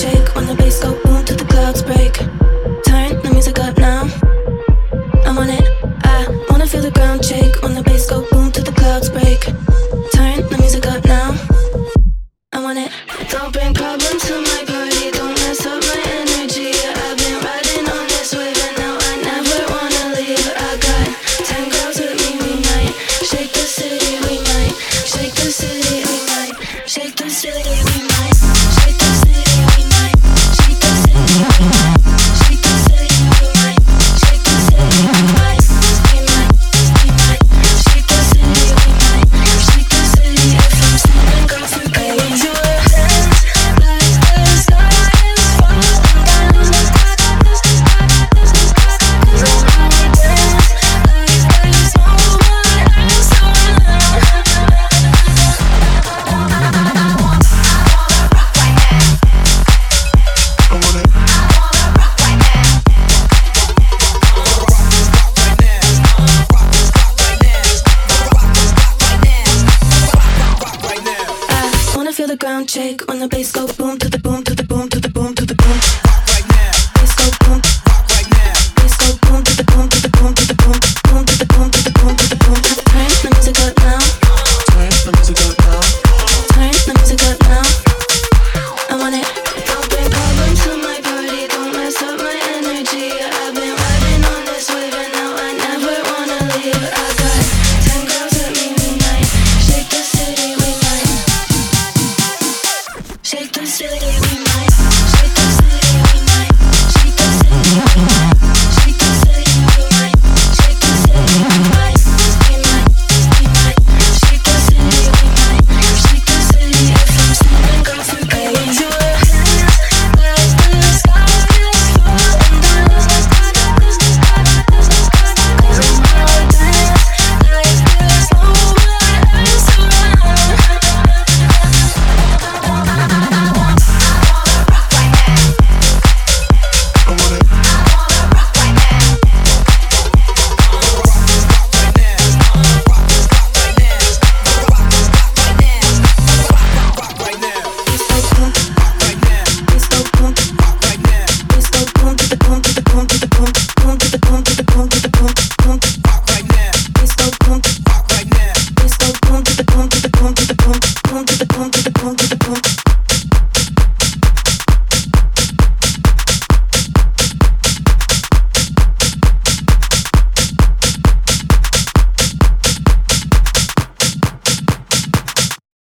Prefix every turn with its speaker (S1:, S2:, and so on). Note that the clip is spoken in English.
S1: shake when the bass go boom till the clouds break. Turn the music up now. I'm on it. I wanna feel the ground shake when the bass go boom till the clouds break. Turn the music up now. I'm on it. Don't bring problems to my party. Don't mess up my energy. I've been riding on this wave and now I never wanna leave. I got 10 girls with me. We might shake the city. We might shake the city. We might shake the city. We might shake the city. We might shake the city. We might shake the city. We might shake the city. We might shake the city. We might shake the city. If I'm standing, girl, forget it. Your hands like the sky is falling down. When I dance like there's no one else I wanna feel the ground shake when the bass go boom to the boom to the boom to the boom to the boom. Bass go boom. Bass go boom to the boom to the boom to the boom. Boom to the boom to the boom to the boom. Turn the music up now. Turn the music up now. Turn the music up now. I want it. Don't bring problems to my party. Don't mess up my energy. I've been riding on this wave and now I never wanna leave. I got 10 girls with me. We might shake the city. We might shake the city. We might shake the city. We might shake the city. We might shake the city. We might shake the city. We might shake the city. We might shake the city. If I'm standing, girl, forget it. Your hands like the sky is falling down. When I dance like there's no one else boom to the boom to the boom to the boom to the boom to the boom to the boom to the boom.